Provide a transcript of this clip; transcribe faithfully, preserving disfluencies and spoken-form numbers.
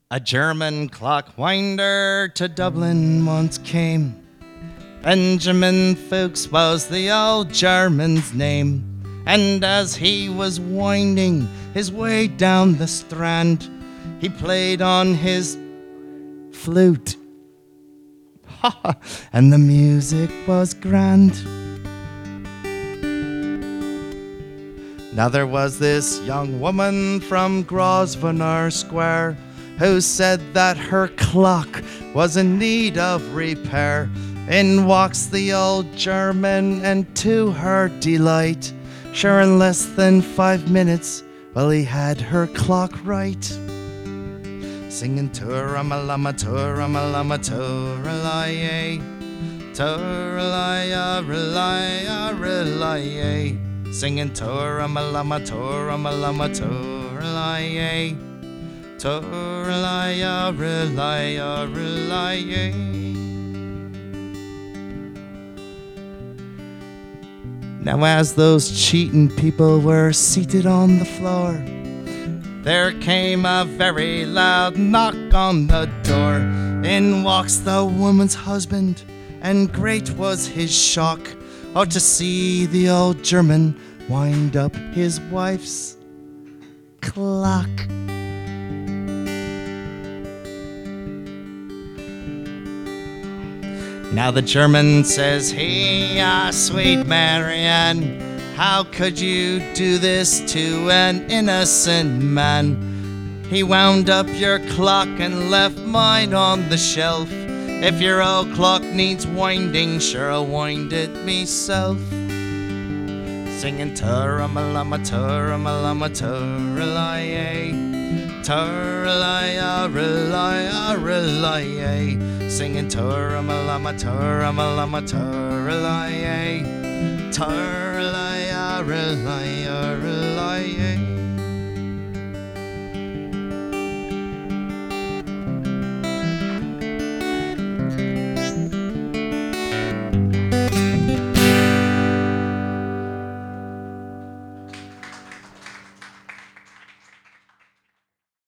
A German clockwinder to Dublin once came. Benjamin Fuchs was the old German's name. And as he was winding his way down the strand, he played on his flute. And the music was grand. Now there was this young woman from Grosvenor Square who said that her clock was in need of repair. In walks the old German, and to her delight, sure in less than five minutes, well, he had her clock right. Singing Turamalama, Turamalama, Turalaye, Turalaya, Relaya, Relaye. Singing Turamalama, Turamalama, Turalaye, Turalaya, Relaya, Relaye. Now as those cheating people were seated on the floor, there came a very loud knock on the door. In walks the woman's husband, and great was his shock, oh, to see the old German wind up his wife's clock. Now the German says, "Hey, ah, sweet Marianne, how could you do this to an innocent man? He wound up your clock and left mine on the shelf. If your old clock needs winding, sure I'll wind it myself." Singing Turamalama, Turamalama, Turalaye, Turalaya, Relaya, Relaye. Singing Turamalama, Turamalama, Turalaye, Turalaya, Relaya,